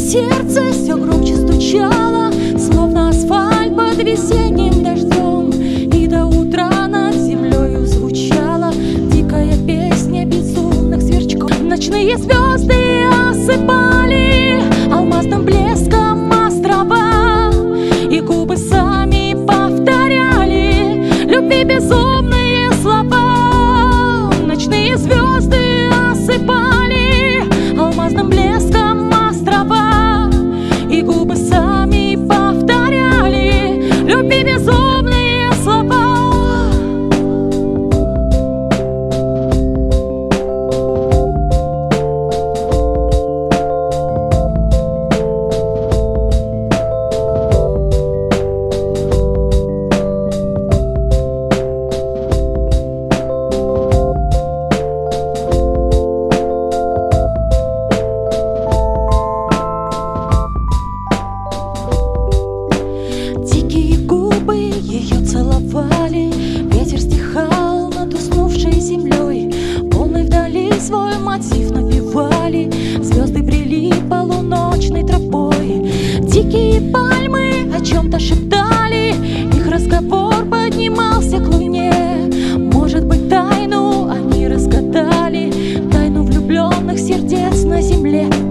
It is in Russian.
сердце все громче стучало, словно асфальт под весенним дождем. И до утра над землею звучала дикая песня безумных сверчков. Ночные звезды осыпали алмазным блеском острова, и губы сами повторяли любви безумные слова. Ночные звезды осыпали алмазным блеском острова, и губы сами повторяли любви безумные слова. Ее целовали, ветер стихал над уснувшей землей. Волны вдали свой мотив напевали, звезды брели полуночной тропой. Дикие пальмы о чем-то шептали, их разговор поднимался к луне. Может быть, тайну они разгадали, тайну влюбленных сердец на земле.